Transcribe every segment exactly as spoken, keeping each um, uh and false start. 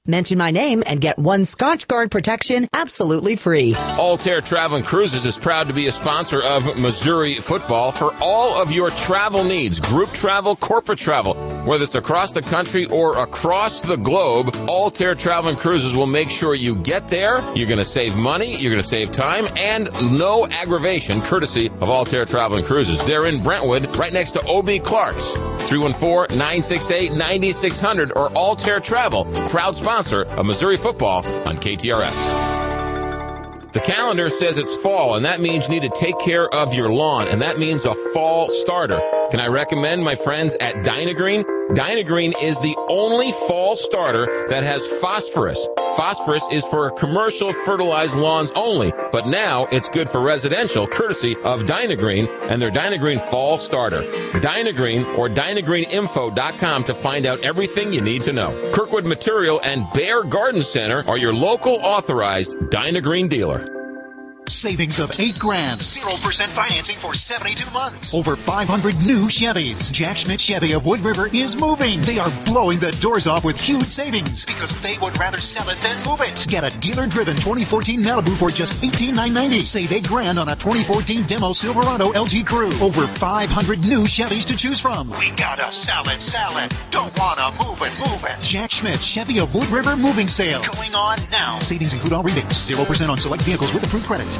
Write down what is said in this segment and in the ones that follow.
Mention my name and get one Scotch Guard protection absolutely free. Altair Travel and Cruises is proud to be a sponsor of Missouri football for all of your travel needs. Group travel, corporate travel, whether it's across the country or across the globe, Altair Travel and Cruises will make sure you get there. You're going to save money, you're going to save time, and no aggravation, courtesy of Altair Travel and Cruises. They're in Brentwood, right next to O B. Clark's. three one four, nine six eight, nine six zero zero or Altair Travel, proud sponsor of Missouri football on K T R S. The calendar says it's fall, and that means you need to take care of your lawn, and that means a fall starter. Can I recommend my friends at Dynagreen? Dynagreen is the only fall starter that has phosphorus. Phosphorus is for commercial fertilized lawns only, but now it's good for residential, courtesy of Dynagreen and their Dynagreen Fall Starter. Dynagreen or dynagreen info dot com to find out everything you need to know. Kirkwood Material and Bear Garden Center are your local authorized Dynagreen dealer. Savings of eight grand. Zero percent financing for seventy-two months. Over five hundred new Chevys. Jack Schmidt Chevy of Wood River is moving. They are blowing the doors off with huge savings because they would rather sell it than move it. Get a dealer-driven twenty fourteen Malibu for just eighteen thousand nine hundred ninety dollars. Save eight grand on a twenty fourteen Demo Silverado L G Crew. Over five hundred new Chevys to choose from. We gotta sell it, sell it. Don't wanna move it, move it. Jack Schmidt Chevy of Wood River moving sale. Going on now. Savings include all rebates. zero percent on select vehicles with approved credit.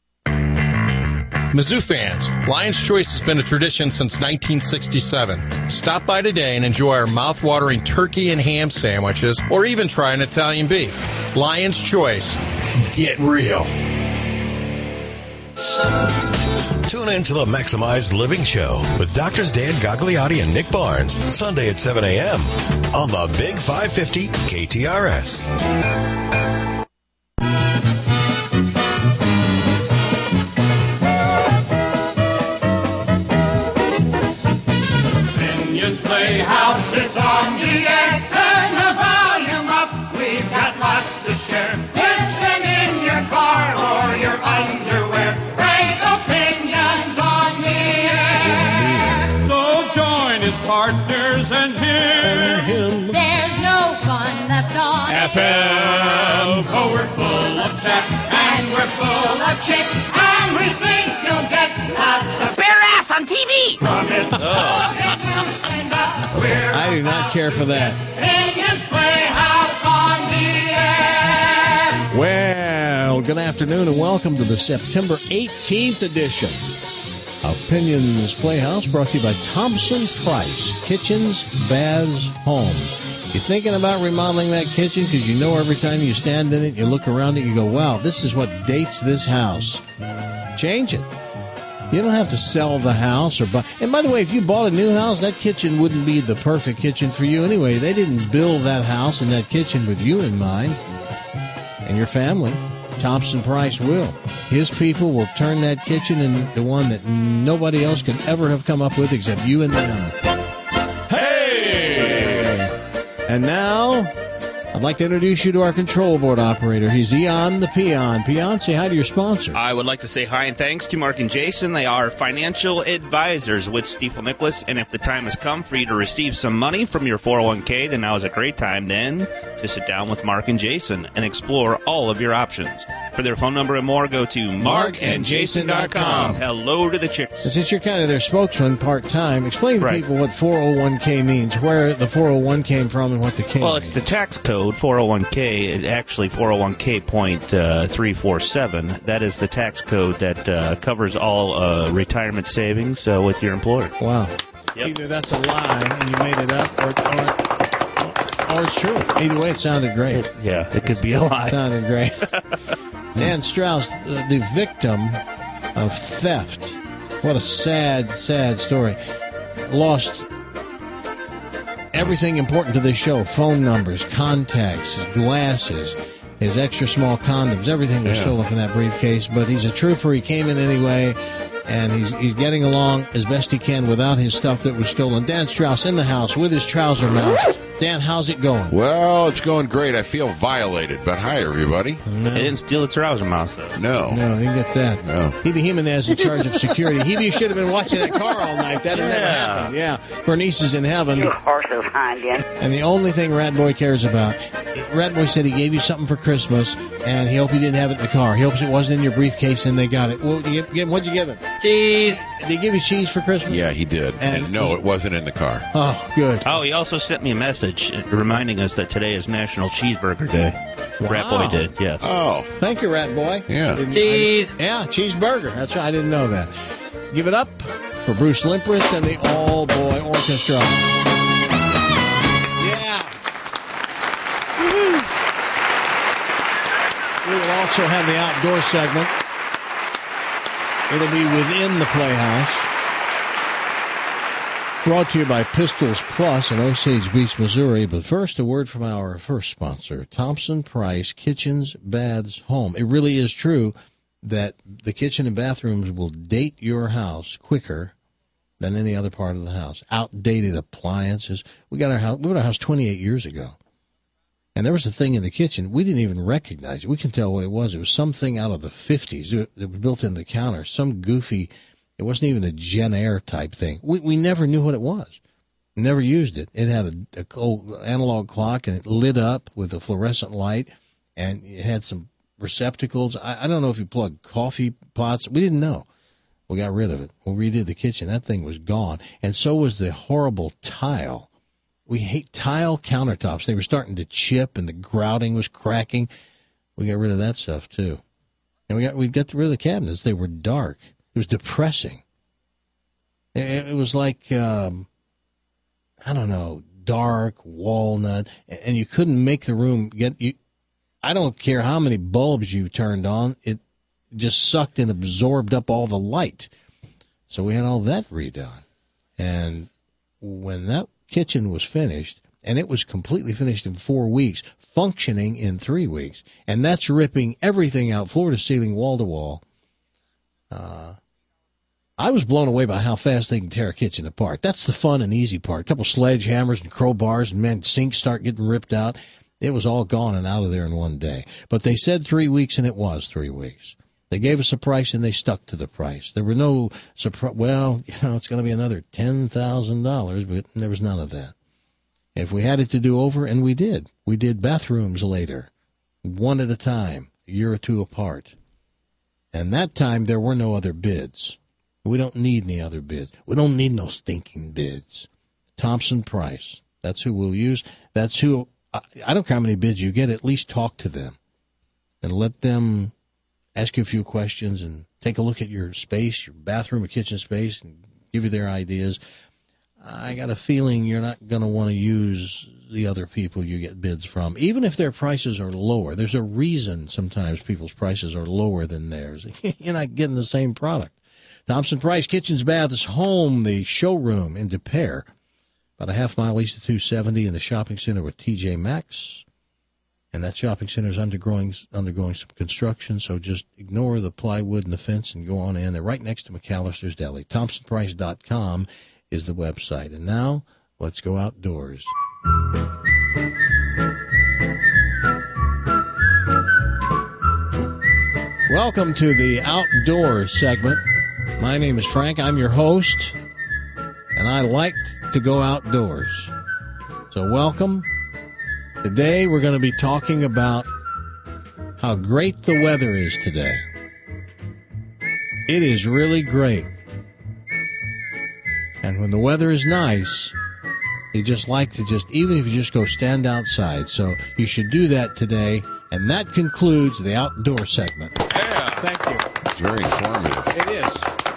Mizzou fans, Lion's Choice has been a tradition since nineteen sixty-seven. Stop by today and enjoy our mouth-watering turkey and ham sandwiches, or even try an Italian beef. Lion's Choice. Get real. Tune in to the Maximized Living Show with Doctors Dan Gagliotti and Nick Barnes, Sunday at seven a.m. on the Big five fifty K T R S. Playhouse is on the air. Turn the volume up. We've got lots to share. Listen in your car or your underwear. Great opinions on the air. So join his partners and him. There's no fun left on F M. Oh, we're full of chat and we're full of chit, and we think you'll get lots of bare ass on T V. From it. Oh. I do not care for that. Opinions Playhouse on the air. Well, good afternoon and welcome to the September eighteenth edition of Opinions Playhouse, brought to you by Thompson Price Kitchens, Baths, Home. You thinking about remodeling that kitchen because you know every time you stand in it, you look around it, you go, wow, this is what dates this house. Change it. You don't have to sell the house or buy. And by the way, if you bought a new house, that kitchen wouldn't be the perfect kitchen for you anyway. They didn't build that house and that kitchen with you in mind and your family. Thompson Price will. His people will turn that kitchen into one that nobody else could ever have come up with except you and them. Hey! And now, I'd like to introduce you to our control board operator. He's Eon the Peon. Peon, say hi to your sponsor. I would like to say hi and thanks to Mark and Jason. They are financial advisors with Stifel Nicholas, and if the time has come for you to receive some money from your four oh one k, then now is a great time then to sit down with Mark and Jason and explore all of your options. For their phone number and more, go to mark and jason dot com. Hello to the chicks. Since you're kind of their spokesman part-time, explain to right. people what four oh one k means, where the four oh one came from and what the K Well, means. it's the tax code, four oh one k, it actually four oh one k point three four seven. That is the tax code that uh, covers all uh, retirement savings uh, with your employer. Wow. Yep. Either that's a lie and you made it up, or, or, or it's true. Either way, it sounded great. Yeah, it could be a lie. It sounded great. Dan Strauss, the victim of theft. What a sad, sad story. Lost everything important to this show. Phone numbers, contacts, his glasses, his extra small condoms. Everything was Yeah. stolen from that briefcase. But he's a trooper. He came in anyway. And he's he's getting along as best he can without his stuff that was stolen. Dan Strauss in the house with his trouser mouse. Dan, how's it going? Well, it's going great. I feel violated, but hi, everybody. No. They didn't steal the trouser mouse, though. No. No, he didn't get that. No. Hebe Jimenez in charge of security. Hebe should have been watching that car all night. That never Yeah. happened. Yeah. Bernice is in heaven. You horses, Honda. And the only thing Rat Boy cares about, Rat Boy said he gave you something for Christmas, and he hoped he didn't have it in the car. He hopes it wasn't in your briefcase, and they got it. Well, you give, what'd you give him? Cheese. Did he give you cheese for Christmas? Yeah, he did. And- And, no, it wasn't in the car. Oh, good. Oh, he also sent me a message reminding us that today is National Cheeseburger Day. Rat Boy did, yes. Oh, Thank you, Rat Boy. Yeah. Didn't- Cheese. I- yeah, cheeseburger. That's right. I didn't know that. Give it up for Bruce Limpress and the All Boy Orchestra. Yeah. Woo-hoo. We will also have the outdoor segment. It'll be within the Playhouse. Brought to you by Pistols Plus in Osage Beach, Missouri. But first, a word from our first sponsor, Thompson Price Kitchens, Baths, Home. It really is true that the kitchen and bathrooms will date your house quicker than any other part of the house. Outdated appliances. We got our house, we got our house twenty-eight years ago. And there was a thing in the kitchen, we didn't even recognize it. We can tell what it was. It was something out of the fifties. It was built in the counter, some goofy. It wasn't even a Gen Air type thing. We we never knew what it was. Never used it. It had a, a old analog clock, and it lit up with a fluorescent light, and it had some receptacles. I, I don't know if you plugged coffee pots. We didn't know. We got rid of it. We redid the kitchen. That thing was gone. And so was the horrible tile. We hate tile countertops. They were starting to chip, and the grouting was cracking. We got rid of that stuff, too. And we got we got rid of the cabinets. They were dark. It was depressing. It, it was like, um, I don't know, dark, walnut, and you couldn't make the room get you. I don't care how many bulbs you turned on. It just sucked and absorbed up all the light. So we had all that redone. And when that kitchen was finished, and it was completely finished in four weeks, functioning in three weeks, and that's ripping everything out, floor to ceiling, wall to wall. Uh, I was blown away by how fast they can tear a kitchen apart. That's the fun and easy part. A couple sledgehammers and crowbars, and man, sinks start getting ripped out. It was all gone and out of there in one day. But they said three weeks, and it was three weeks. They gave us a price, and they stuck to the price. There were no surprise. Well, you know, it's going to be another ten thousand dollars, but there was none of that. If we had it to do over, and we did. We did bathrooms later, one at a time, a year or two apart. And that time, there were no other bids. We don't need any other bids. We don't need no stinking bids. Thompson Price. That's who we'll use. That's who, I, I don't care how many bids you get, at least talk to them. And let them ask you a few questions and take a look at your space, your bathroom or kitchen space, and give you their ideas. I got a feeling you're not going to want to use the other people you get bids from, even if their prices are lower. There's a reason sometimes people's prices are lower than theirs. You're not getting the same product. Thompson Price Kitchens, Baths, Home, the showroom in De Pere, about a half mile east of two seventy in the shopping center with T J Maxx. And that shopping center is undergoing, undergoing some construction, so just ignore the plywood and the fence and go on in. They're right next to McAllister's Deli. Thompson Price dot com is the website. And now, let's go outdoors. Welcome to the outdoor segment. My name is Frank. I'm your host, and I like to go outdoors. So welcome. Today we're going to be talking about how great the weather is today. It is really great. And when the weather is nice, you just like to just, even if you just go stand outside. So you should do that today. And that concludes the outdoor segment. Yeah. Thank you. It's very informative. It is.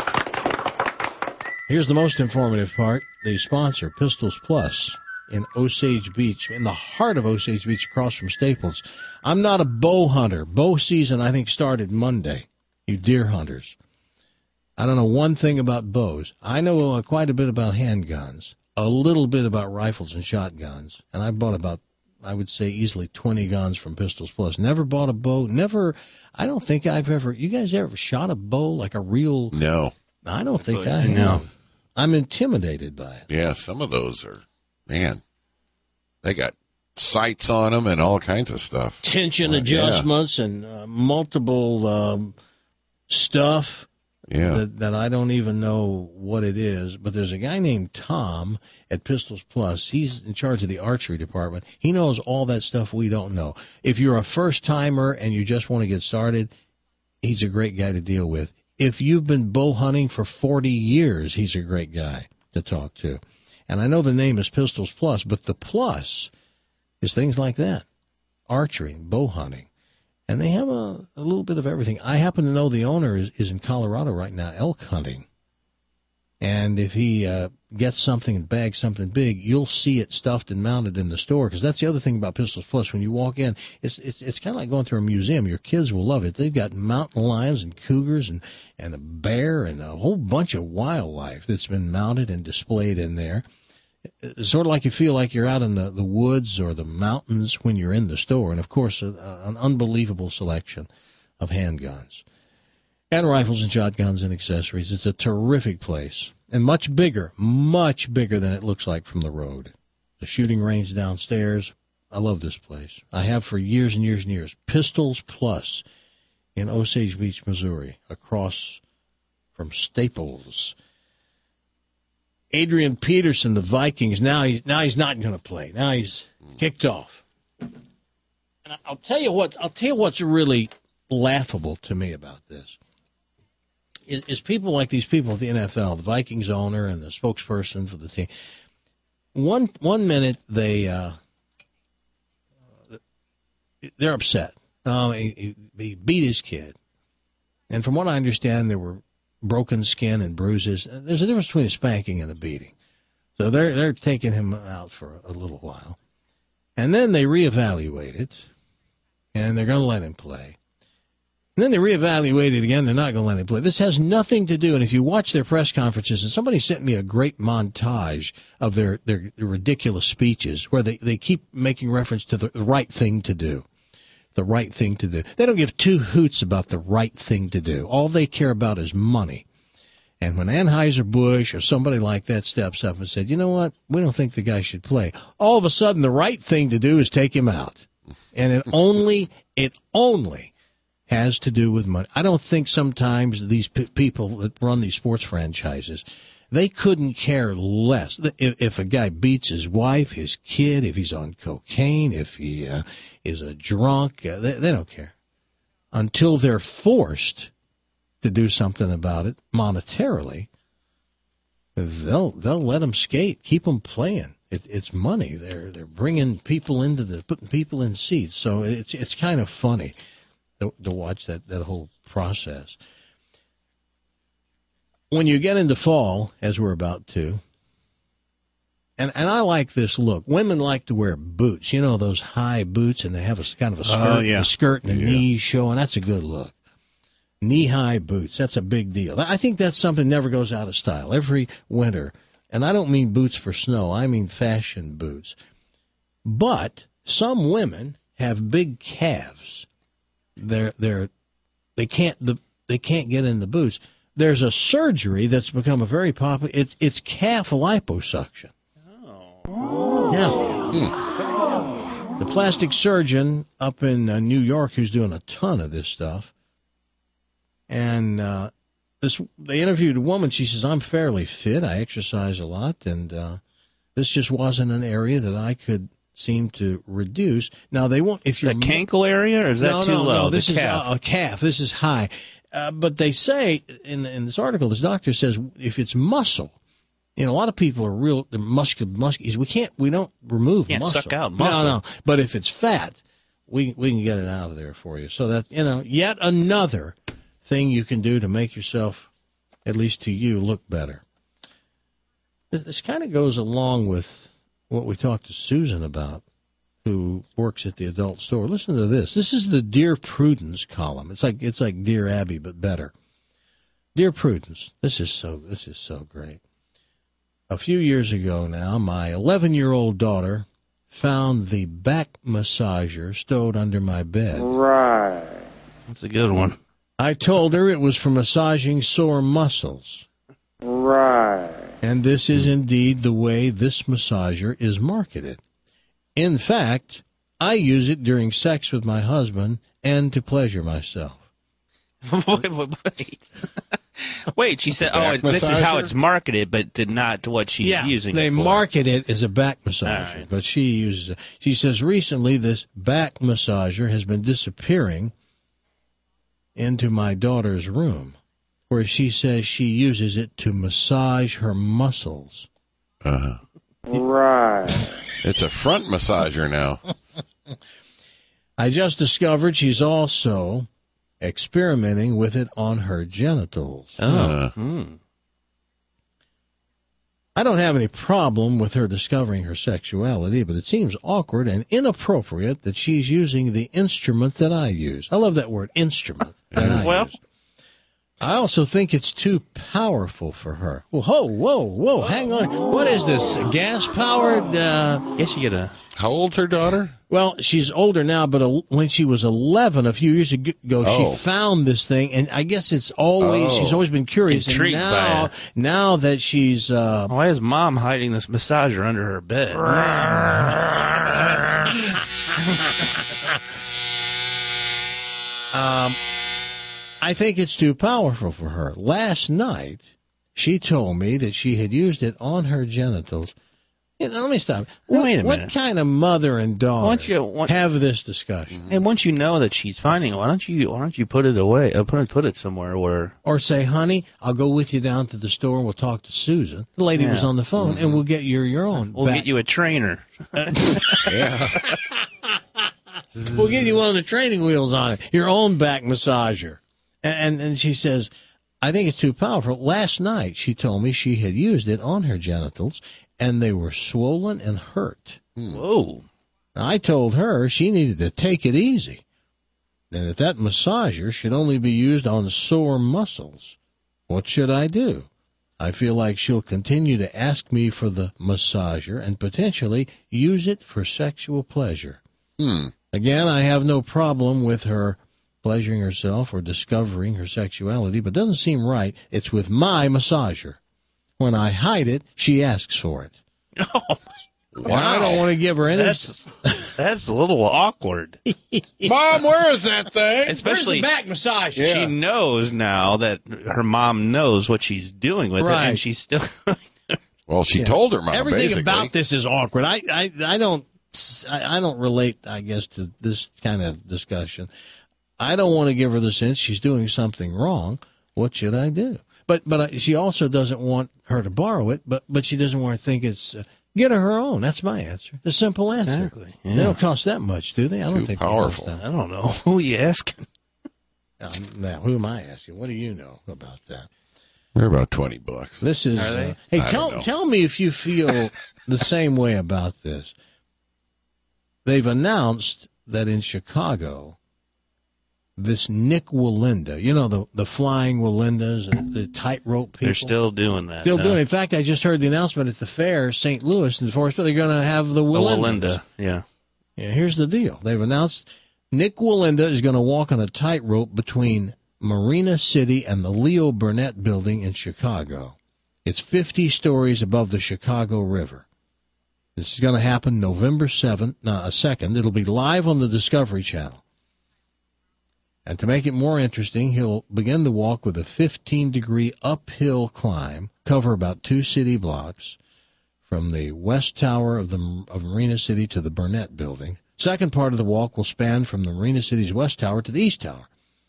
Here's the most informative part. The sponsor, Pistols Plus, in Osage Beach, in the heart of Osage Beach, across from Staples. I'm not a bow hunter. Bow season, I think, started Monday, you deer hunters. I don't know one thing about bows. I know uh, quite a bit about handguns, a little bit about rifles and shotguns, and I bought about, I would say, easily twenty guns from Pistols Plus. Never bought a bow. Never, I don't think I've ever, you guys ever shot a bow, like a real? No. I don't think I know. have. I'm intimidated by it. Yeah, some of those are, man. They got sights on them and all kinds of stuff. Tension Uh, adjustments and uh, multiple um, stuff Yeah. that, that I don't even know what it is. But there's a guy named Tom at Pistols Plus. He's in charge of the archery department. He knows all that stuff we don't know. If you're a first-timer and you just want to get started, he's a great guy to deal with. If you've been bow hunting for forty years, he's a great guy to talk to. And I know the name is Pistols Plus, but the plus is things like that, archery, bow hunting. And they have a, a little bit of everything. I happen to know the owner is, is in Colorado right now, elk hunting. And if he uh, gets something and bags something big, you'll see it stuffed and mounted in the store. Because that's the other thing about Pistols Plus. When you walk in, it's it's it's kind of like going through a museum. Your kids will love it. They've got mountain lions and cougars and, and a bear and a whole bunch of wildlife that's been mounted and displayed in there. It's sort of like you feel like you're out in the, the woods or the mountains when you're in the store. And, of course, a, a, an unbelievable selection of handguns and rifles and shotguns and accessories. It's a terrific place and much bigger, much bigger than it looks like from the road. The shooting range downstairs. I love this place. I have for years and years and years. Pistols Plus in Osage Beach, Missouri, across from Staples. Adrian Peterson, the Vikings, now he's now he's not going to play. Now he's kicked off. And I'll tell you what. I'll tell you what's really laughable to me about this is, is people like these people at the N F L, the Vikings owner and the spokesperson for the team. One one minute they uh, they're upset. Um, he, he beat his kid, and from what I understand, there were broken skin and bruises. There's a difference between a spanking and a beating. So they're they're taking him out for a little while. And then they reevaluate it, and they're going to let him play. And then they reevaluate it again. They're not going to let him play. This has nothing to do, and if you watch their press conferences, and somebody sent me a great montage of their, their ridiculous speeches where they, they keep making reference to the right thing to do. The right thing to do. They don't give two hoots about the right thing to do. All they care about is money. And when Anheuser-Busch or somebody like that steps up and said, you know what, we don't think the guy should play, all of a sudden the right thing to do is take him out. And it only, it only has to do with money. I don't think sometimes these p- people that run these sports franchises, they couldn't care less. If, if a guy beats his wife, his kid, if he's on cocaine, if he uh, is a drunk, uh, they, they don't care. Until they're forced to do something about it monetarily, they'll they'll let them skate, keep them playing. It, it's money. They're they're bringing people into the putting people in seats. So it's it's kind of funny to, to watch that, that whole process. When you get into fall, as we're about to, and, and I like this look. Women like to wear boots, you know, those high boots, and they have a kind of a skirt, Oh, yeah. a skirt and the Yeah. knees showing. That's a good look. Knee-high boots, that's a big deal. I think that's something that never goes out of style. Every winter, and I don't mean boots for snow, I mean fashion boots. But some women have big calves. They're they're they can't the they can't get in the boots. There's a surgery that's become a very popular. It's it's calf liposuction. Oh. Now, the plastic surgeon up in uh, New York who's doing a ton of this stuff, and uh, this they interviewed a woman. She says, "I'm fairly fit. I exercise a lot, and uh, this just wasn't an area that I could seem to reduce." Now they won't if you're the cankle area, or is that no, too no, low? No, this the is calf. A, a calf. This is high. Uh, but they say in in this article, this doctor says if it's muscle, you know, a lot of people are real muscular. muscular we can't, we don't remove Can't muscle. suck out muscle. No, no. But if it's fat, we we can get it out of there for you. So that, you know, yet another thing you can do to make yourself, at least to you, look better. This, this kind of goes along with what we talked to Susan about, who works at the adult store. Listen to this. This is the Dear Prudence column. It's like it's like Dear Abby, but better. Dear Prudence, this is so this is so great. A few years ago now, my eleven-year-old daughter found the back massager stowed under my bed. Right. That's a good one. I told her it was for massaging sore muscles. Right. And this is indeed the way this massager is marketed. In fact, I use it during sex with my husband and to pleasure myself. wait, wait, wait. Wait, she said, oh, this is how it's marketed, but did not what she's yeah, using they it for. market it as a back massager, right. but she uses it. She says recently this back massager has been disappearing into my daughter's room, where she says she uses it to massage her muscles. Uh-huh. Right. It's a front massager now. I just discovered she's also experimenting with it on her genitals. Oh. Uh, Hmm. I don't have any problem with her discovering her sexuality, but it seems awkward and inappropriate that she's using the instrument that I use. I love that word, instrument. That I Well, use. I also think it's too powerful for her. Whoa, whoa, whoa, whoa, hang on. What is this, gas-powered? Uh... Guess you get a... How old's her daughter? Well, she's older now, but a, when she was eleven, a few years ago, Oh. she found this thing, and I guess it's always, Oh. she's always been curious. Intrigued and by now, it. now that she's... Uh, Why is Mom hiding this massager under her bed? Um, I think it's too powerful for her. Last night, she told me that she had used it on her genitals. You know, let me stop. What, Wait a what minute. kind of mother and daughter Why don't you- why- have this discussion? And once you know that she's finding it, why don't you why don't you put it away? Uh, put it put it somewhere where Or say, honey, I'll go with you down to the store and we'll talk to Susan. The lady was Yeah. on the phone, and we'll get you your own. we'll back- get you a trainer. Yeah. We'll get you one of the training wheels on it, your own back massager. And, and and she says, I think it's too powerful. Last night, she told me she had used it on her genitals, and they were swollen and hurt. Whoa. I told her she needed to take it easy, and that that massager should only be used on sore muscles. What should I do? I feel like she'll continue to ask me for the massager and potentially use it for sexual pleasure. Hmm. Again, I have no problem with her pleasuring herself or discovering her sexuality, but it doesn't seem right. It's with my massager. When I hide it, she asks for it. Oh, And I don't want to give her any... that's that's a little awkward. Mom, where is that thing? Especially back massage. Yeah. she knows now that her mom knows what she's doing with it, Right. and she's still. Well, she told her mom, Everything basically. about this is awkward. I, I, I don't, I, I don't relate, I guess, to this kind of discussion. I don't want to give her the sense she's doing something wrong. What should I do? But, but I, she also doesn't want her to borrow it. But, but she doesn't want to think it's. Uh, get her her own. That's my answer. The simple answer. Exactly, yeah. They don't cost that much, do they? I don't Too think powerful. They cost I don't know who you asking. that. Um, now, who am I asking? What do you know about that? They're about twenty bucks. This is. Are they? Uh, hey, I tell don't know. tell me if you feel the same way about this. They've announced that in Chicago, this Nick Walinda, you know the the flying Walindas, the, the tightrope people. They're still doing that. Still no? doing it. In fact, I just heard the announcement at the fair, Saint Louis and Forest, but they're going to have the The Walindas. Walinda, yeah. Yeah, here's the deal. They've announced Nick Walinda is going to walk on a tightrope between Marina City and the Leo Burnett Building in Chicago. It's fifty stories above the Chicago River. This is going to happen November seventh, no, second. It'll be live on the Discovery Channel. And to make it more interesting, he'll begin the walk with a fifteen-degree uphill climb, cover about two city blocks, from the West Tower of the of Marina City to the Burnett Building. Second part of the walk will span from the Marina City's West Tower to the East Tower.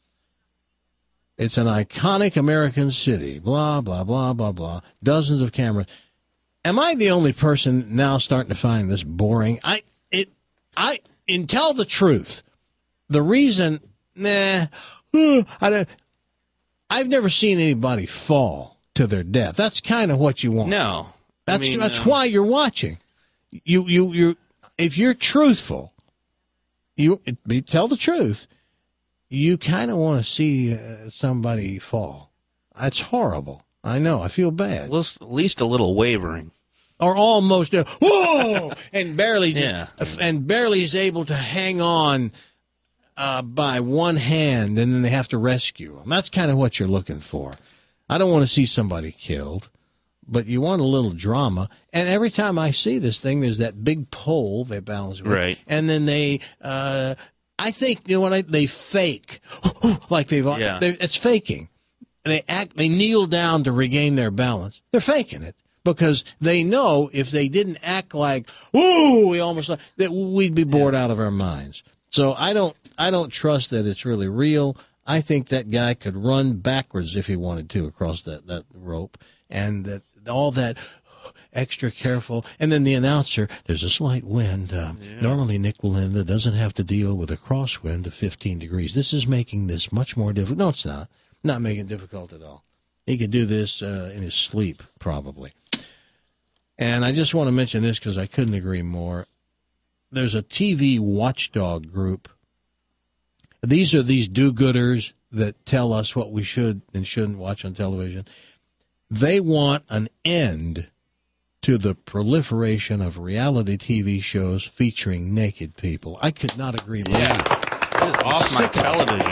It's an iconic American city, blah, blah, blah, blah, blah. Dozens of cameras. Am I the only person now starting to find this boring? I, it, I, and tell the truth. The reason, nah, uh, I don't, I've never seen anybody fall to their death. That's kind of what you want. No. That's I mean, that's uh, why you're watching. You you you if you're truthful, you be, tell the truth. You kind of want to see uh, somebody fall. That's horrible. I know. I feel bad. Well, at least a little wavering. Or almost uh, whoa, and barely just Yeah. and barely is able to hang on uh, by one hand, and then they have to rescue him. That's kind of what you're looking for. I don't want to see somebody killed. but you want a little drama. And every time I see this thing, there's that big pole they balance with. Right. And then they, uh, I think, you know what, I, they fake. like they've, Yeah. they're, it's faking. They act, they kneel down to regain their balance. They're faking it because they know if they didn't act like, ooh, we almost, that we'd be bored out of our minds. So I don't, I don't trust that it's really real. I think that guy could run backwards if he wanted to across that, that rope, and that all that extra careful. And then the announcer, there's a slight wind. Um, yeah. Normally Nick Wallenda doesn't have to deal with a crosswind of fifteen degrees. This is making this much more difficult. No, it's not. Not making it difficult at all. He could do this uh, in his sleep, probably. And I just want to mention this because I couldn't agree more. There's a T V watchdog group. These are these do-gooders that tell us what we should and shouldn't watch on television. They want an end to the proliferation of reality T V shows featuring naked people. I could not agree more. Yeah. Off my television.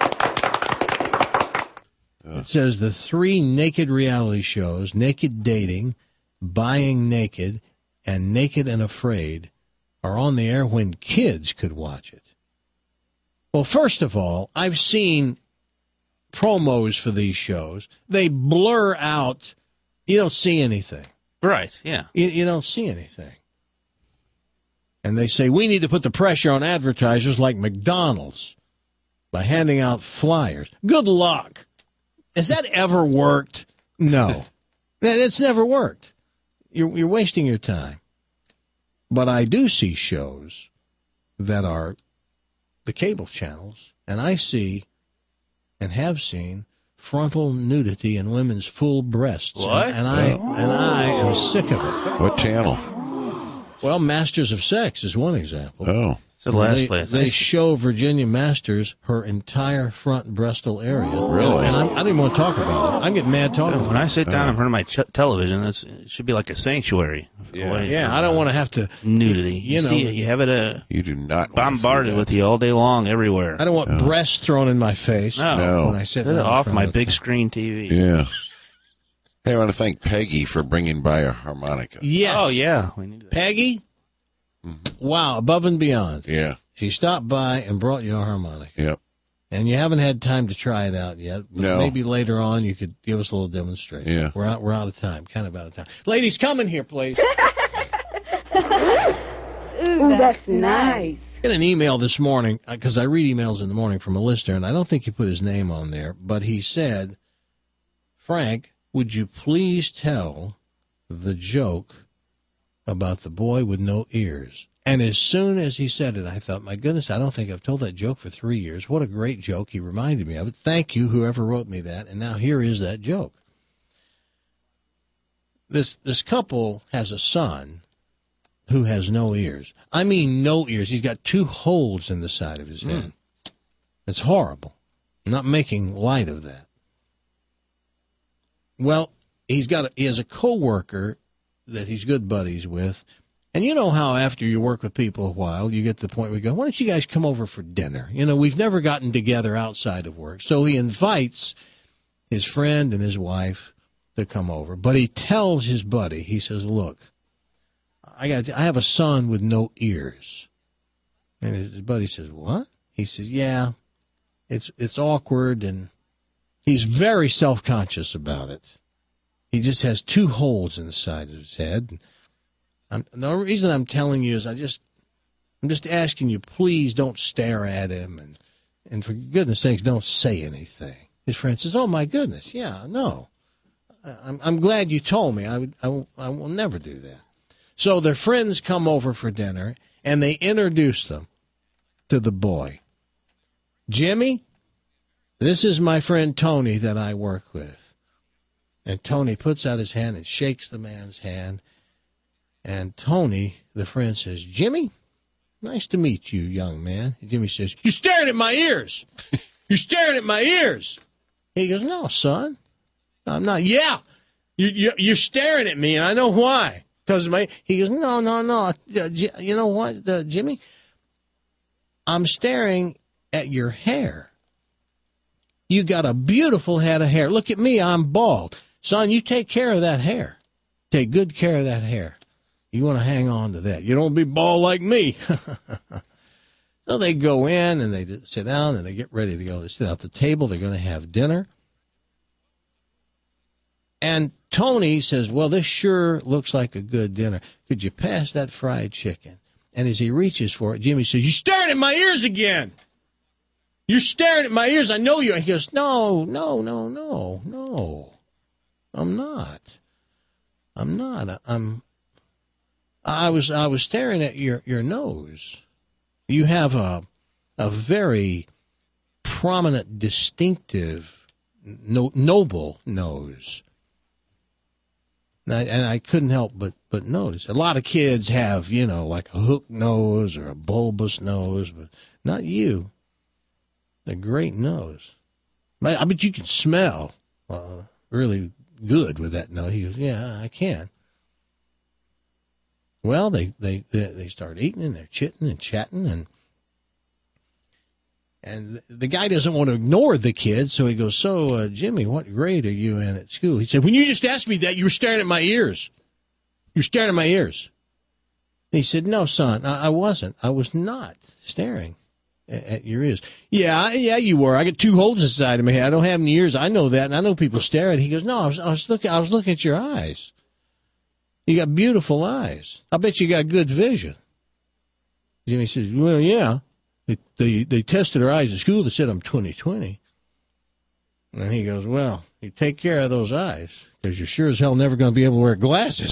It says the three naked reality shows, Naked Dating, Buying Naked, and Naked and Afraid, are on the air when kids could watch it. Well, first of all, I've seen promos for these shows. They blur out. You don't see anything. Right, yeah. You, you don't see anything. And they say, we need to put the pressure on advertisers like McDonald's by handing out flyers. Good luck. Has that ever worked? No. It's never worked. You're, you're wasting your time. But I do see shows that are the cable channels, and I see and have seen frontal nudity in women's full breasts. What? And, and I Oh. and I am sick of it. What channel? Well, Masters of Sex is one example. Oh. It's the last they, place. They show Virginia Masters her entire front breastal area. Really? And I'm, I don't even want to talk about it. I get mad talking about When it. I sit down in front of my ch- television, it's, it should be like a sanctuary. Yeah. Away Yeah, from, I don't uh, want to have to. nudity. You, You know, see it, you have it uh, You do not want to see bombarded that. with you all day long, everywhere. I don't want No. breasts thrown in my face. No. No. When I sit Get it down in off front my of the big thing. screen T V. Yeah. Hey, I want to thank Peggy for bringing by a harmonica. Yes. Oh, yeah. We need that. Peggy? Mm-hmm. Wow, above and beyond. Yeah. She stopped by and brought you a harmonica. Yep. And you haven't had time to try it out yet. But No. maybe later on you could give us a little demonstration. Yeah. We're out, we're out of time. Kind of out of time. Ladies, come in here, please. Ooh, that's nice. Get an email this morning, because I read emails in the morning from a listener, and I don't think you put his name on there, but he said, Frank, would you please tell the joke about the boy with no ears? And as soon as he said it, I thought, my goodness, I don't think I've told that joke for three years. What a great joke. He reminded me of it. Thank you, whoever wrote me that. And now here is that joke. This this couple has a son who has no ears. I mean no ears. He's got two holes in the side of his head. It's horrible. I'm not making light of that. Well, he's got a, he has a coworker that he's good buddies with. And you know how after you work with people a while, you get to the point where you go, why don't you guys come over for dinner? You know, we've never gotten together outside of work. So he invites his friend and his wife to come over. But he tells his buddy, he says, look, I got I have a son with no ears. And his buddy says, what? He says, yeah, it's it's awkward, and he's very self-conscious about it. He just has two holes in the side of his head. I'm, the reason I'm telling you is I just, I'm just asking you, please don't stare at him, and and for goodness sakes, don't say anything. His friend says, oh my goodness, yeah, no. I'm I'm glad you told me. I would I will, I will never do that. So their friends come over for dinner, and they introduce them to the boy. Jimmy, this is my friend Tony that I work with. And Tony puts out his hand and shakes the man's hand. And Tony, the friend, says, Jimmy, nice to meet you, young man. And Jimmy says, you're staring at my ears. You're staring at my ears. He goes, no, son, I'm not. Yeah, you, you, you're staring at me, and I know why. Because my, he goes, no, no, no. You know what, uh, Jimmy? I'm staring at your hair. You got a beautiful head of hair. Look at me, I'm bald. Son, you take care of that hair. Take good care of that hair. You want to hang on to that. You don't be bald like me. So they go in and they sit down and they get ready to go. They sit at the table. They're going to have dinner. And Tony says, well, this sure looks like a good dinner. Could you pass that fried chicken? And as he reaches for it, Jimmy says, you're staring at my ears again. You're staring at my ears. I know you. And he goes, no, no, no, no, no. I'm not. I'm not. I'm. I was. I was staring at your, your nose. You have a a very prominent, distinctive, no, noble nose. And I, and I couldn't help but, but notice. A lot of kids have, you know, like a hook nose or a bulbous nose, but not you. A great nose. I bet you can smell uh, really good with that nose. He goes, yeah, I can. Well, they, they, they, they start eating and they're chitting and chatting, and and the guy doesn't want to ignore the kid, so he goes, so, uh, Jimmy, what grade are you in at school? He said, when you just asked me that, you were staring at my ears. You were staring at my ears. He said, no, son, I, I wasn't. I was not staring at, at your ears. Yeah, yeah, you were. I got two holes inside of my head. I don't have any ears. I know that, and I know people stare at it. He goes, no, I was, I was looking, I was looking at your eyes. You got beautiful eyes. I bet you got good vision. Jimmy says, well, yeah. They, they they tested her eyes at school. They said I'm twenty twenty. And he goes, well, you take care of those eyes, because you're sure as hell never going to be able to wear glasses.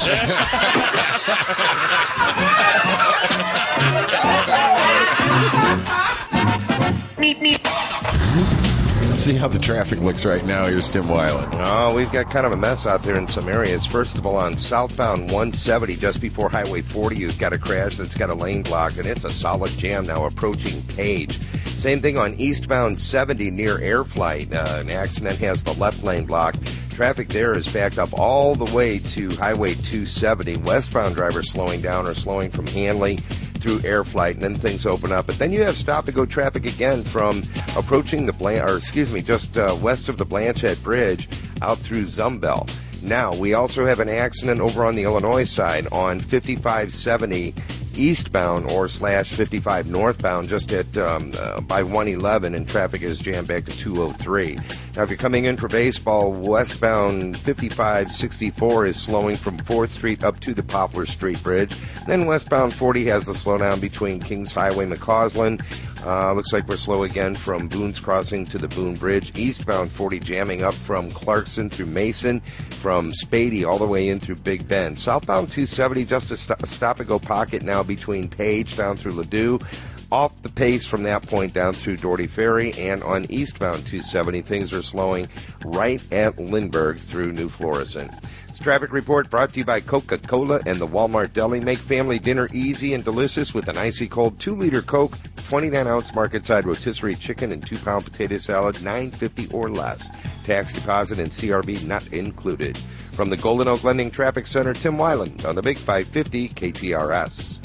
Meep, meep. Let's see how the traffic looks right now. Here's Tim Weiland. Oh, we've got kind of a mess out there in some areas. First of all, on southbound one seventy, just before Highway forty, you've got a crash that's got a lane blocked, and it's a solid jam now approaching Page. Same thing on eastbound seventy near Air Flight. Uh, an accident has the left lane blocked. Traffic there is backed up all the way to Highway two seventy. Westbound drivers slowing down or slowing from Hanley through Air Flight, and then things open up. But then you have stop-and-go traffic again from approaching the Blan- or excuse me, just uh, west of the Blanchette Bridge out through Zumbel. Now, we also have an accident over on the Illinois side on fifty-five seventy eastbound or slash fifty-five northbound, just at um, uh, by one eleven, and traffic is jammed back to two oh three. Now, if you're coming in for baseball, westbound fifty-five sixty-four is slowing from fourth Street up to the Poplar Street Bridge. Then westbound forty has the slowdown between Kings Highway, McCausland. Uh, looks like we're slow again from Boone's Crossing to the Boone Bridge. Eastbound forty jamming up from Clarkson through Mason, from Spady all the way in through Big Bend. Southbound two seventy, just a st- stop-and-go pocket now between Page down through Ladue. Off the pace from that point down through Doherty Ferry, and on eastbound two seventy, things are slowing right at Lindbergh through New Florissant. This traffic report brought to you by Coca-Cola and the Walmart Deli. Make family dinner easy and delicious with an icy cold two liter Coke, twenty-nine ounce market-side rotisserie chicken, and two pound potato salad, nine fifty or less. Tax deposit and C R B not included. From the Golden Oak Lending Traffic Center, Tim Weiland on the Big five fifty K T R S.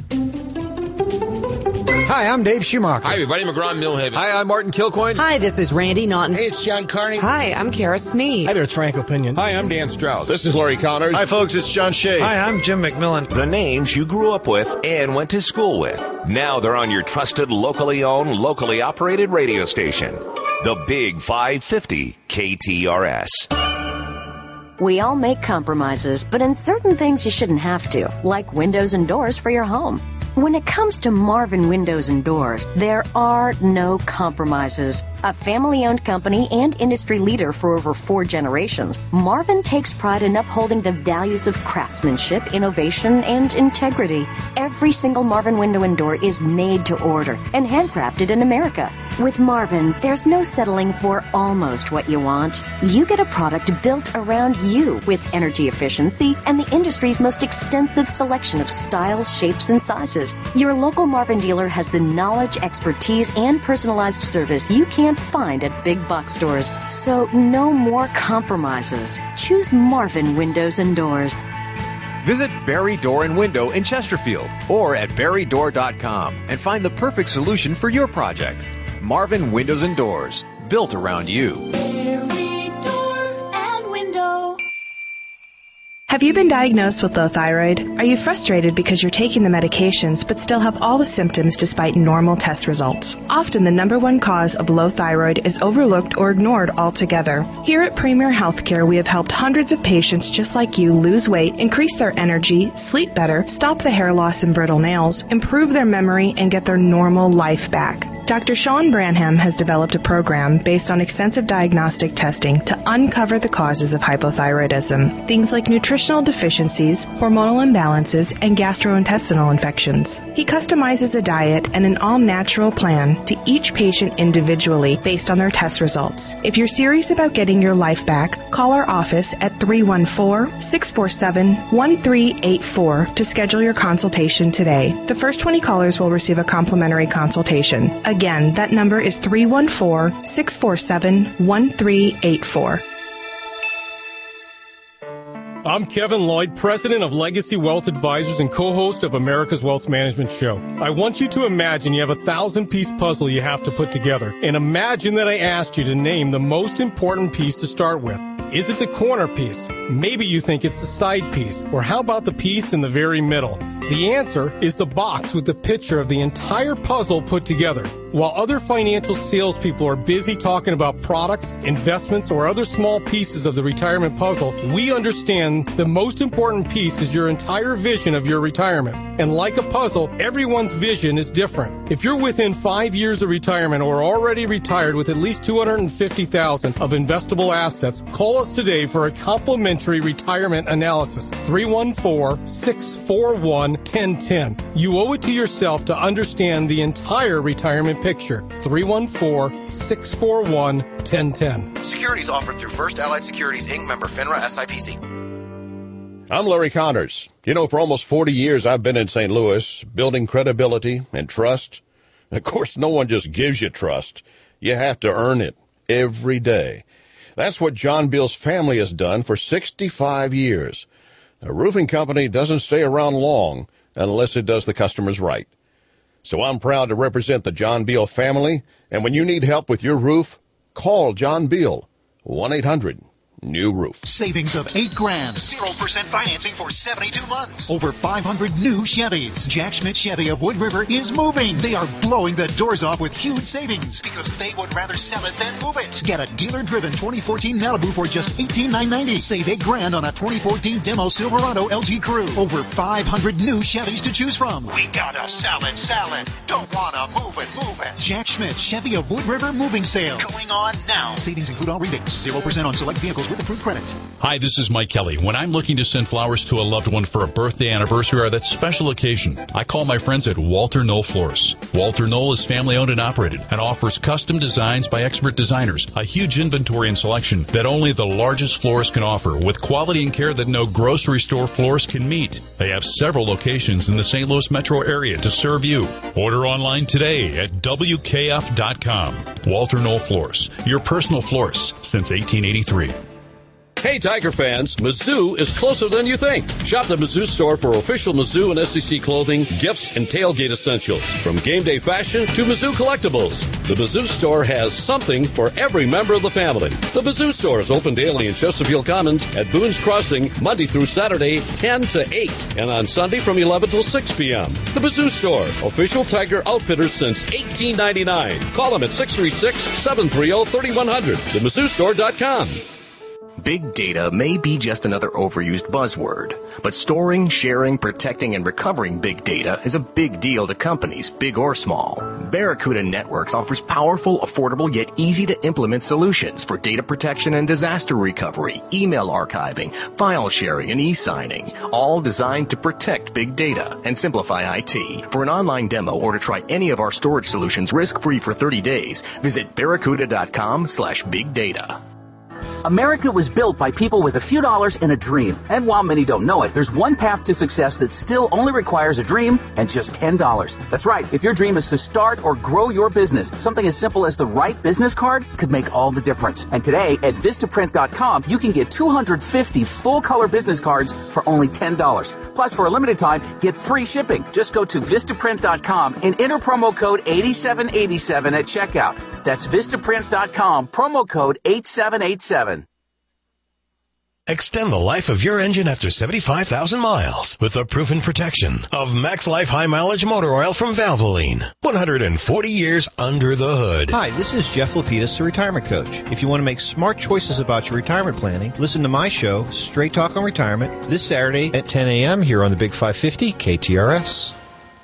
Hi, I'm Dave Schumacher. Hi, everybody. McGraw Millhaven. Hi, I'm Martin Kilcoyne. Hi, this is Randy Naughton. Hey, it's John Carney. Hi, I'm Kara Sneed. Hi there, it's Frank Opinion. Hi, I'm Dan Strauss. This is Laurie Connors. Hi, folks, it's John Shea. Hi, I'm Jim McMillan. The names you grew up with and went to school with. Now they're on your trusted, locally owned, locally operated radio station. The Big five fifty K T R S. We all make compromises, but in certain things you shouldn't have to, like windows and doors for your home. When it comes to Marvin Windows and Doors, there are no compromises. A family-owned company and industry leader for over four generations, Marvin takes pride in upholding the values of craftsmanship, innovation, and integrity. Every single Marvin window and door is made to order and handcrafted in America. With Marvin, there's no settling for almost what you want. You get a product built around you with energy efficiency and the industry's most extensive selection of styles, shapes, and sizes. Your local Marvin dealer has the knowledge, expertise, and personalized service you can't find at big box stores. So no more compromises. Choose Marvin Windows and Doors. Visit Barry Door and Window in Chesterfield or at barry door dot com and find the perfect solution for your project. Marvin Windows and Doors, built around you. Barry Door and Window. Have you been diagnosed with low thyroid? Are you frustrated because you're taking the medications but still have all the symptoms despite normal test results? Often the number one cause of low thyroid is overlooked or ignored altogether. Here at Premier Healthcare, we have helped hundreds of patients just like you lose weight, increase their energy, sleep better, stop the hair loss and brittle nails, improve their memory, and get their normal life back. Doctor Sean Branham has developed a program based on extensive diagnostic testing to uncover the causes of hypothyroidism, things like nutritional deficiencies, hormonal imbalances, and gastrointestinal infections. He customizes a diet and an all-natural plan to each patient individually based on their test results. If you're serious about getting your life back, call our office at three one four, six four seven, one three eight four to schedule your consultation today. The first twenty callers will receive a complimentary consultation. Again, that number is three one four, six four seven, one three eight four. I'm Kevin Lloyd, president of Legacy Wealth Advisors and co-host of America's Wealth Management Show. I want you to imagine you have a thousand-piece puzzle you have to put together. And imagine that I asked you to name the most important piece to start with. Is it the corner piece? Maybe you think it's the side piece. Or how about the piece in the very middle? The answer is the box with the picture of the entire puzzle put together. While other financial salespeople are busy talking about products, investments, or other small pieces of the retirement puzzle, we understand the most important piece is your entire vision of your retirement. And like a puzzle, everyone's vision is different. If you're within five years of retirement or already retired with at least two hundred fifty thousand dollars of investable assets, call us today for a complimentary retirement analysis. three one four, six four one, one zero one zero. You owe it to yourself to understand the entire retirement picture. three one four, six four one, one zero one zero. Securities offered through First Allied Securities, Incorporated, member FINRA S I P C. I'm Larry Connors. You know, for almost forty years, I've been in Saint Louis, building credibility and trust. Of course, no one just gives you trust. You have to earn it every day. That's what John Beal's family has done for sixty-five years. A roofing company doesn't stay around long unless it does the customers right. So I'm proud to represent the John Beal family, and when you need help with your roof, call John Beal, one eight hundred new roof. Savings of eight grand. Zero percent financing for seventy-two months. Over five hundred new Chevys. Jack Schmidt Chevy of Wood River is moving. They are blowing the doors off with huge savings because they would rather sell it than move it. Get a dealer-driven twenty fourteen Malibu for just eighteen thousand nine hundred ninety dollars. Save eight grand on a twenty fourteen Demo Silverado L G Crew. Over five hundred new Chevys to choose from. We gotta sell it, sell it. Don't wanna move it, move it. Jack Schmidt Chevy of Wood River moving sale. Going on now. Savings include all rebates. Zero percent on select vehicles with approved credit. Hi, this is Mike Kelly. When I'm looking to send flowers to a loved one for a birthday, anniversary, or that special occasion, I call my friends at Walter Knoll Florists. Walter Knoll is family owned and operated and offers custom designs by expert designers, a huge inventory and selection that only the largest florist can offer, with quality and care that no grocery store florist can meet. They have several locations in the Saint Louis metro area to serve you. Order online today at W K F dot com. Walter Knoll Florists, your personal florist since eighteen eighty-three. Hey, Tiger fans, Mizzou is closer than you think. Shop the Mizzou store for official Mizzou and S E C clothing, gifts, and tailgate essentials. From game day fashion to Mizzou collectibles, the Mizzou store has something for every member of the family. The Mizzou store is open daily in Chesterfield Commons at Boone's Crossing, Monday through Saturday, ten to eight, and on Sunday from eleven till six p.m. The Mizzou store, official Tiger outfitters since eighteen ninety-nine. Call them at six three six, seven three zero, three one zero zero, the mizzou store dot com. Big data may be just another overused buzzword, but storing, sharing, protecting, and recovering big data is a big deal to companies, big or small. Barracuda Networks offers powerful, affordable, yet easy-to-implement solutions for data protection and disaster recovery, email archiving, file sharing, and e-signing, all designed to protect big data and simplify I T. For an online demo or to try any of our storage solutions risk-free for thirty days, visit barracuda dot com slash big data. America was built by people with a few dollars and a dream. And while many don't know it, there's one path to success that still only requires a dream and just ten dollars. That's right. If your dream is to start or grow your business, something as simple as the right business card could make all the difference. And today at vistaprint dot com, you can get two hundred fifty full-color business cards for only ten dollars. Plus, for a limited time, get free shipping. Just go to vistaprint dot com and enter promo code eighty-seven eighty-seven at checkout. That's vistaprint dot com, promo code eight seven eight seven. Extend the life of your engine after seventy-five thousand miles with the proven protection of Max Life High Mileage Motor Oil from Valvoline. one hundred forty years under the hood. Hi, this is Jeff Lapidus, the Retirement Coach. If you want to make smart choices about your retirement planning, listen to my show, Straight Talk on Retirement, this Saturday at ten a.m. here on the Big five fifty K T R S.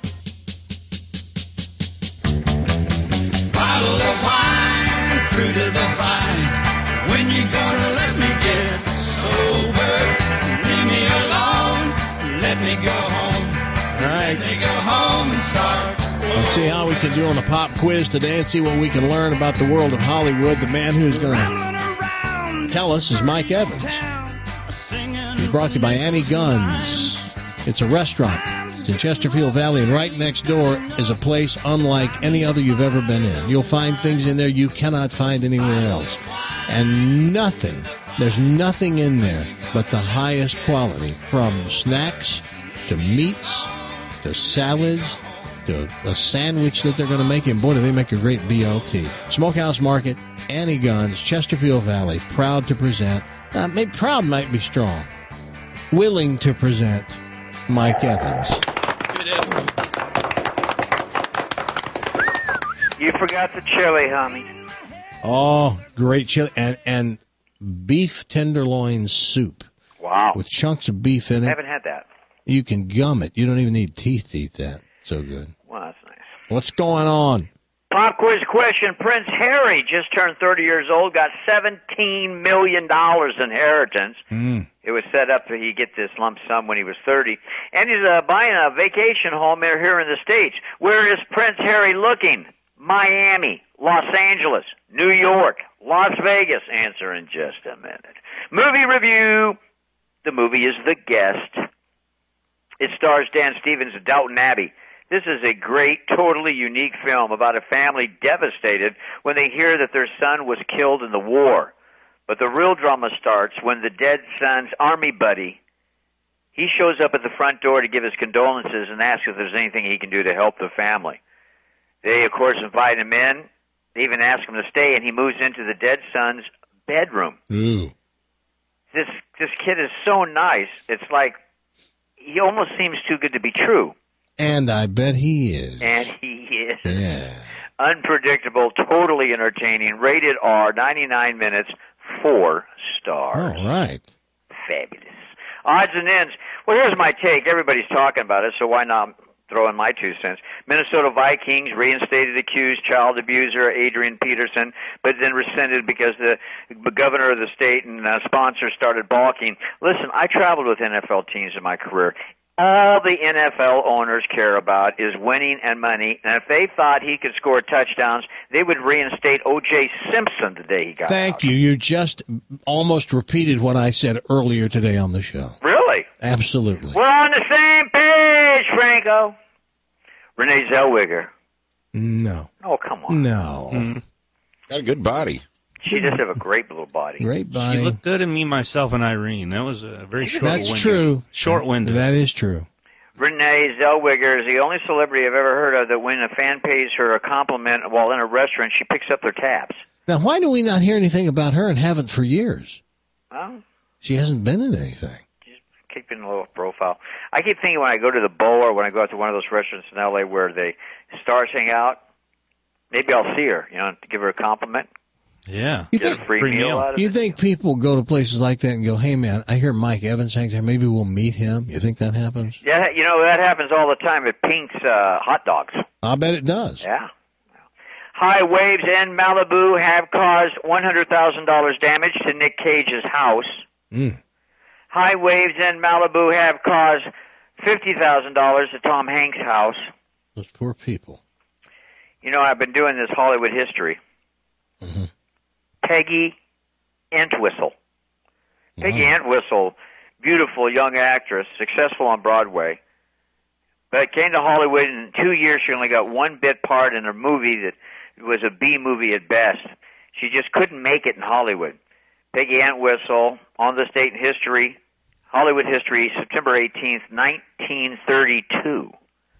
Bottle of wine, fruit of the vine, when you gonna let me get sober? Leave me alone, let me go home. All right. Let me go home and start. Let's see how we can do on the pop quiz today and see what we can learn about the world of Hollywood. The man who's going to tell us is Mike Evans. He's brought to you by Annie Guns. It's a restaurant. It's in Chesterfield Valley, and right next door is a place unlike any other you've ever been in. You'll find things in there you cannot find anywhere else. And nothing, there's nothing in there but the highest quality, from snacks to meats to salads to a sandwich that they're going to make. And boy, do they make a great B L T. Smokehouse Market, Annie Guns, Chesterfield Valley, proud to present, uh, maybe proud might be strong, willing to present Mike Evans. You forgot the chili, honey. Oh, great chili. And, and beef tenderloin soup. Wow. With chunks of beef in it. I haven't had that. You can gum it. You don't even need teeth to eat that. So good. Well, that's nice. What's going on? Pop quiz question. Prince Harry just turned thirty years old, got seventeen million dollars inheritance. Mm. It was set up that he get this lump sum when he was thirty. And he's uh, buying a vacation home here in the States. Where is Prince Harry looking? Miami, Los Angeles, New York, Las Vegas. Answer in just a minute. Movie review. The movie is The Guest. It stars Dan Stevens of Downton Abbey. This is a great, totally unique film about a family devastated when they hear that their son was killed in the war. But the real drama starts when the dead son's army buddy, he shows up at the front door to give his condolences and ask if there's anything he can do to help the family. They, of course, invite him in. They even ask him to stay, and he moves into the dead son's bedroom. Ooh. This this kid is so nice. It's like he almost seems too good to be true. And I bet he is. And he is. Yeah. Unpredictable, totally entertaining, rated R, ninety-nine minutes, four stars. All right. Fabulous. Odds and ends. Well, here's my take. Everybody's talking about it, so why not throw in my two cents? Minnesota Vikings reinstated accused child abuser Adrian Peterson, but then rescinded because the, the governor of the state and uh, sponsors started balking. Listen, I traveled with N F L teams in my career. All the N F L owners care about is winning and money, and if they thought he could score touchdowns, they would reinstate O J Simpson the day he got Thank out. you. You just almost repeated what I said earlier today on the show. Really? Absolutely. We're on the same page, Franco. Renee Zellweger. No. Oh, come on. No. Mm. Got a good body. She does have a great little body. Great body. She looked good in Me, Myself, and Irene. That was a very short That's window. true. Short window. That is true. Renee Zellweger is the only celebrity I've ever heard of that when a fan pays her a compliment while in a restaurant, she picks up their tabs. Now, why do we not hear anything about her and haven't for years? Well, She hasn't been in anything. keeping a little profile. I keep thinking when I go to the Bowl or when I go out to one of those restaurants in L A where the stars hang out, maybe I'll see her, you know, to give her a compliment. Yeah. You Get think, a free meal out of you it. think people go to places like that and go, hey, man, I hear Mike Evans hangs there. Maybe we'll meet him. You think that happens? Yeah, you know, that happens all the time at Pink's uh, Hot Dogs. I bet it does. Yeah. High waves in Malibu have caused one hundred thousand dollars damage to Nick Cage's house. Mm. High waves in Malibu have caused fifty thousand dollars to Tom Hanks' house. Those poor people. You know, I've been doing this Hollywood history. Mm-hmm. Peggy Entwistle. Peggy Entwistle, beautiful young actress, successful on Broadway, but came to Hollywood in two years. She only got one bit part in a movie that was a B movie at best. She just couldn't make it in Hollywood. Peggy Entwistle, on this date in history, Hollywood history, September eighteenth, nineteen thirty-two,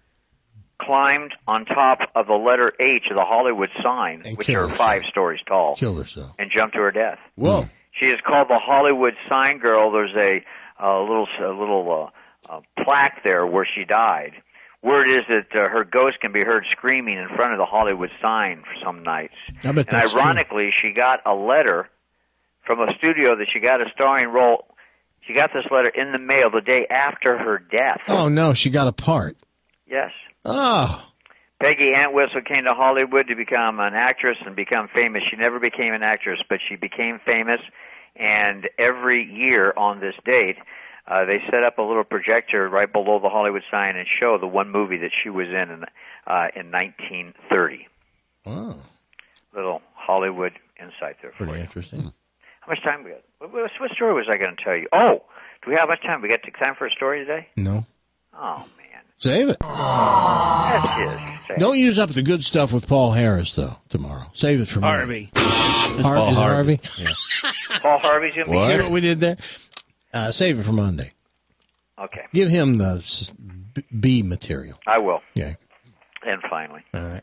climbed on top of the letter H of the Hollywood sign, And which killed are herself. five stories tall, Killed herself. and jumped to her death. Whoa. She is called the Hollywood Sign Girl. There's a, a little a little uh, uh, plaque there where she died. Word is that uh, her ghost can be heard screaming in front of the Hollywood sign for some nights. I bet and that's ironically, she got a letter from a studio that she got a starring role. She got this letter in the mail the day after her death. Oh, no, she got a part. Yes. Oh. Peggy Entwistle came to Hollywood to become an actress and become famous. She never became an actress, but she became famous. And every year on this date, uh, they set up a little projector right below the Hollywood sign and show the one movie that she was in in, uh, in nineteen thirty. Oh. Little Hollywood insight there for Pretty you. interesting. How much time we got? What, what, what story was I going to tell you? Oh, do we have much time? We got time for a story today? No. Oh, man. Save it. That's it. Save Don't use up the good stuff with Paul Harris, though, tomorrow. Save it for me. Harvey. Har- Paul is it Harvey. Harvey? it. Paul Harvey's going to be See here? what we did there? Uh, save it for Monday. Okay. Give him the s- B- B material. I will. Yeah. And finally. All right.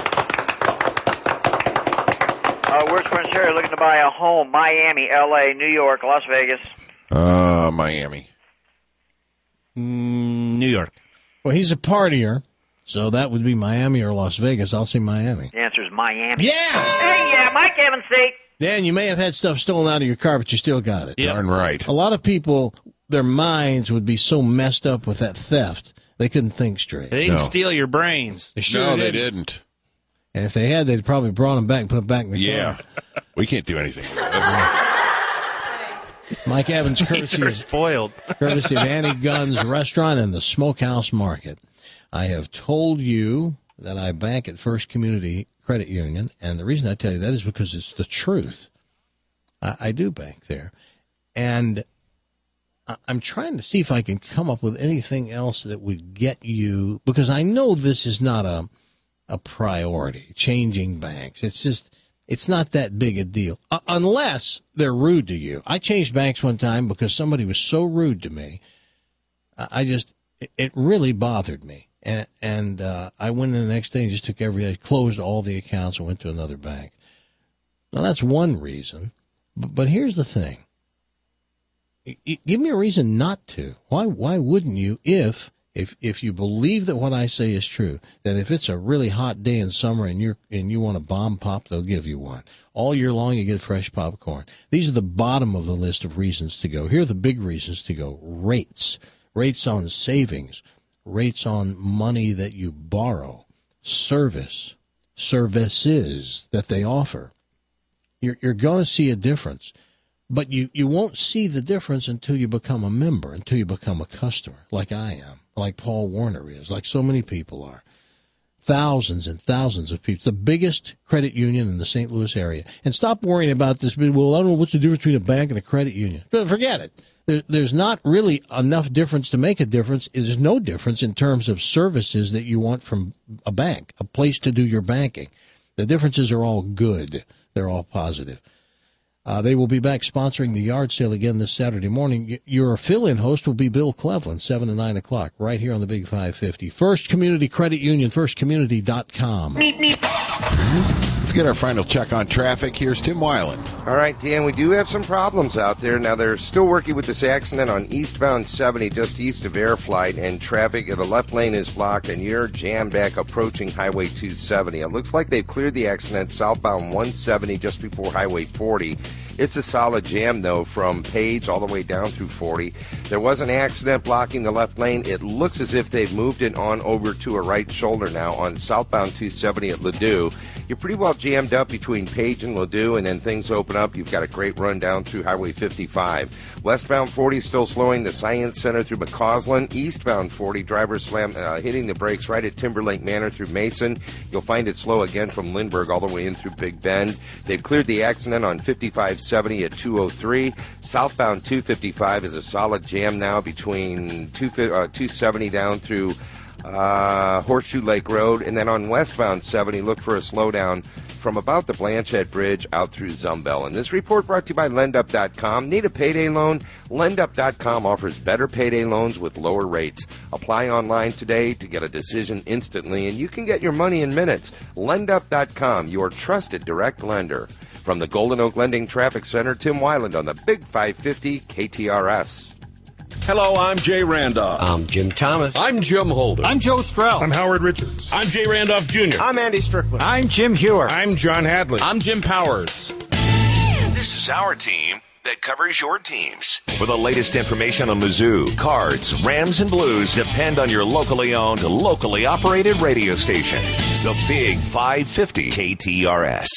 Uh, where's Prince Harry looking to buy a home? Miami, L A, New York, Las Vegas. Uh, Miami. Mm, New York. Well, he's a partier, so that would be Miami or Las Vegas. I'll say Miami. The answer is Miami. Yeah! Hey, yeah, Mike Evans State. Dan, you may have had stuff stolen out of your car, but you still got it. Darn right. A lot of people, their minds would be so messed up with that theft, they couldn't think straight. They didn't steal your brains. They sure no, they didn't. didn't. And if they had, they'd probably brought them back and put them back in the Yeah. car. We can't do anything. Mike Evans, courtesy They're of, spoiled. courtesy of Annie Gunn's Restaurant and the Smokehouse Market. I have told you that I bank at First Community Credit Union, and the reason I tell you that is because it's the truth. I, I do bank there. And I, I'm trying to see if I can come up with anything else that would get you, because I know this is not a a priority, changing banks. It's just, it's not that big a deal, uh, unless they're rude to you. I changed banks one time because somebody was so rude to me. I I just, it, it really bothered me. And, and uh, I went in the next day and just took every, I closed all the accounts and went to another bank. Now, that's one reason. But, but here's the thing. Y- y- give me a reason not to. Why, why wouldn't you if... If if you believe that what I say is true, that if it's a really hot day in summer and you're and you want a bomb pop, they'll give you one. All year long, you get fresh popcorn. These are the bottom of the list of reasons to go. Here are the big reasons to go. Rates. Rates on savings. Rates on money that you borrow. Service. Services that they offer. You're, you're going to see a difference. But you, you won't see the difference until you become a member, until you become a customer, like I am, like Paul Warner is, like so many people are. Thousands and thousands of people. The biggest credit union in the Saint Louis area. And stop worrying about this. Well, I don't know what's the difference between a bank and a credit union. But forget it. There, there's not really enough difference to make a difference. There's no difference in terms of services that you want from a bank, a place to do your banking. The differences are all good. They're all positive. Uh, they will be back sponsoring the yard sale again this Saturday morning. Your fill-in host will be Bill Cleveland, seven to nine o'clock, right here on the Big five fifty. First Community Credit Union, first community dot com. Let's get our final check on traffic. Here's Tim Weiland. All right, Dan, we do have some problems out there. Now, they're still working with this accident on eastbound seventy, just east of Air Flight, and traffic, the left lane is blocked, and you're jammed back approaching Highway two seventy. It looks like they've cleared the accident southbound one seventy just before Highway forty. It's a solid jam, though, from Page all the way down through forty. There was an accident blocking the left lane. It looks as if they've moved it on over to a right shoulder now on southbound two seventy at Ladue. You're pretty well jammed up between Page and Ladue, and then things open up. You've got a great run down through Highway fifty-five. Westbound forty still slowing the Science Center through McCausland. Eastbound forty, drivers slam uh, hitting the brakes right at Timberlake Manor through Mason. You'll find it slow again from Lindbergh all the way in through Big Bend. They've cleared the accident on fifty-five seventy at two oh three. Southbound two fifty-five is a solid jam now between two, uh, two seventy down through uh, Horseshoe Lake Road. And then on westbound seventy, look for a slowdown from about the Blanchette Bridge out through Zumbel. And this report brought to you by lend up dot com. Need a payday loan? lend up dot com offers better payday loans with lower rates. Apply online today to get a decision instantly, and you can get your money in minutes. lend up dot com, your trusted direct lender. From the Golden Oak Lending Traffic Center, Tim Weiland on the Big five fifty K T R S. Hello, I'm Jay Randolph. I'm Jim Thomas. I'm Jim Holder. I'm Joe Strauss. I'm Howard Richards. I'm Jay Randolph Junior I'm Andy Strickland. I'm Jim Hewer. I'm John Hadley. I'm Jim Powers. This is our team that covers your teams. For the latest information on Mizzou, Cards, Rams, and Blues, depend on your locally owned, locally operated radio station. The Big five fifty K T R S.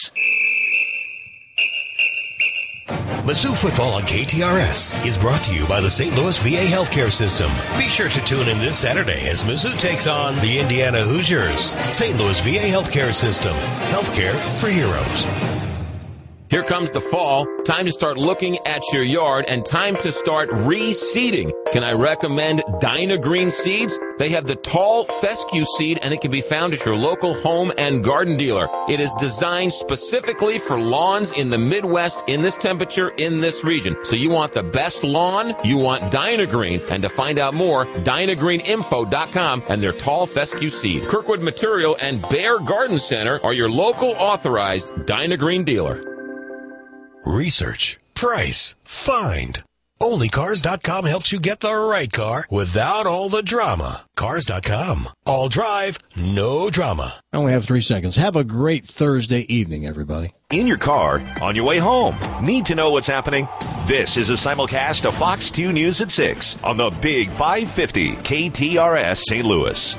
Mizzou Football on K T R S is brought to you by the Saint Louis V A Healthcare System. Be sure to tune in this Saturday as Mizzou takes on the Indiana Hoosiers. Saint Louis V A Healthcare System. Healthcare for heroes. Here comes the fall. Time to start looking at your yard and time to start reseeding. Can I recommend Dyna Green Seeds? They have the tall fescue seed and it can be found at your local home and garden dealer. It is designed specifically for lawns in the Midwest in this temperature in this region. So you want the best lawn, you want Dyna Green. And to find out more, dyna green info dot com and their tall fescue seed. Kirkwood Material and Bear Garden Center are your local authorized Dyna Green dealer. Research, price, find. Only Cars dot com helps you get the right car without all the drama. Cars dot com. All drive, no drama. I only have three seconds. Have a great Thursday evening, everybody. In your car, on your way home. Need to know what's happening? This is a simulcast of Fox two News at six on the Big five fifty K T R S Saint Louis.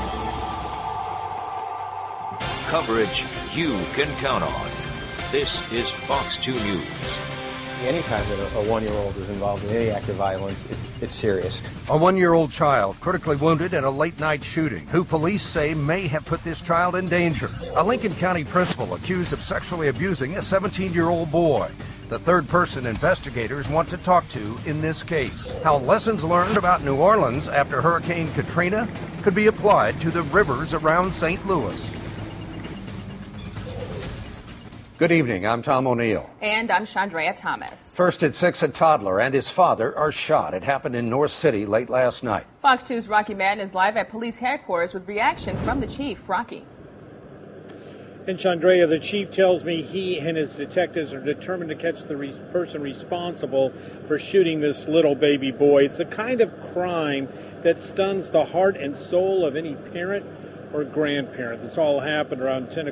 Coverage you can count on. This is Fox two News. Anytime that a, a one-year-old is involved in any act of violence, it's, it's serious. A one-year-old child critically wounded in a late-night shooting, who police say may have put this child in danger. A Lincoln County principal accused of sexually abusing a seventeen-year-old boy. The third person investigators want to talk to in this case. How lessons learned about New Orleans after Hurricane Katrina could be applied to the rivers around Saint Louis. Good evening, I'm Tom O'Neill. And I'm Chandrea Thomas. First at six, a toddler and his father are shot. It happened in North City late last night. Fox two's Rocky Madden is live at police headquarters with reaction from the chief. Rocky. And Chandrea, the chief tells me he and his detectives are determined to catch the re- person responsible for shooting this little baby boy. It's the kind of crime that stuns the heart and soul of any parent or grandparent. This all happened around ten o'clock.